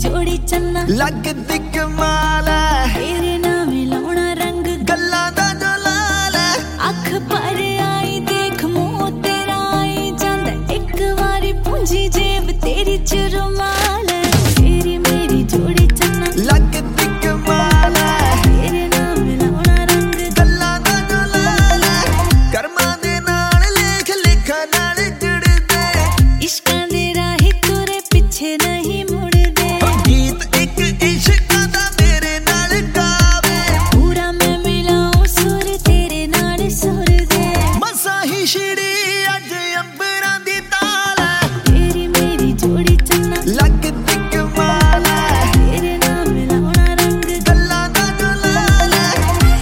जोड़ी चन्ना लगदी कमाल है तेरे नाम लाउणा रंग गल्लां दा जो लाल है अख पर आई देख मुंह तेरा आई जांदा एक वारी पूंजी जेब तेरी च रुमाल है तेरी मेरी जोड़ी चन्ना लगदी कमाल है तेरे नाम लाउणा रंग गल्लां दा जो लाल है कर्मां दे नाल लेख लिखा नाल जुड़दे इश्कां दे राही तुरे पिछे नहीं मुड़दे गीत एक इश्कां दा मेरे नाल गावे पूरा मैं मिलाऊं सुर तेरे नाल सुर दे मसा ही छिड़ी अज अंबरां दी ताल है तेरी मेरी जोड़ी चन्ना लगदी कमाल है तेरे नाम लाउणा रंग गल्लां दा जो लाल है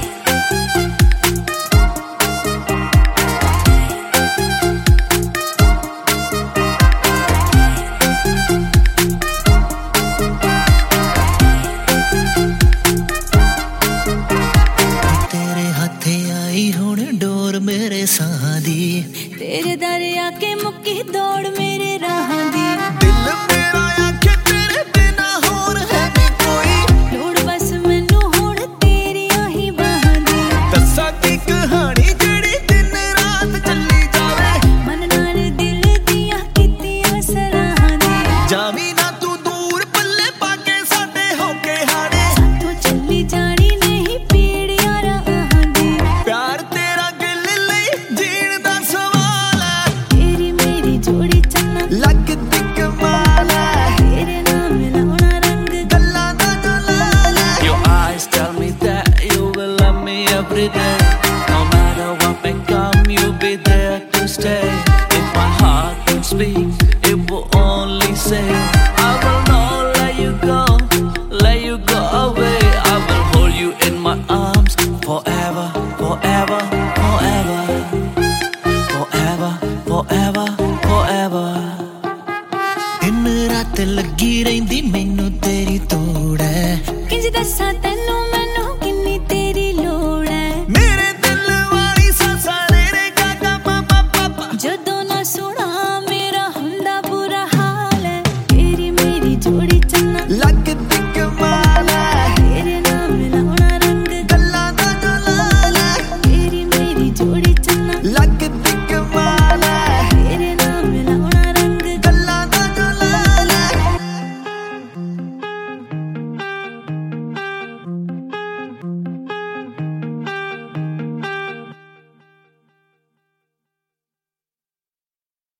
तेरे हथे आई हुण डोर मेरे साह दी तेरे दर आके मुक्की दौड़ मेरे राह दी दिल मेरा आखे तेरे बिना होर है नी कोई लोड़ बस मैनू हुण तेरियां ही बाहां दी दस्सां की कहानी जेड़ी दिन रात चली जावे मन नाल दिल दियां कीतियां सराहां दी जावी ना तू दूर पल्ले पाके साडे होके हाड़े साथों चली जानी नहीं पीड़ियां राहां दी प्यार तेरा गिल लई जीण दा सवाल है तेरी मेरी जोड़ी चन्ना लगदी कमाल है तेरे नाम लाउणा रंग गल्लां दा जो लाल है Your eyes tell me that you will love me every day. No matter what may come, you'll be there to stay. If my heart could speak, it will only say, I will not let you go away. I will hold you in my arms forever, forever, forever, forever, forever, forever. दिन रात लगी रहिंदी मैनू तेरी तोड़ है किंज दस्सां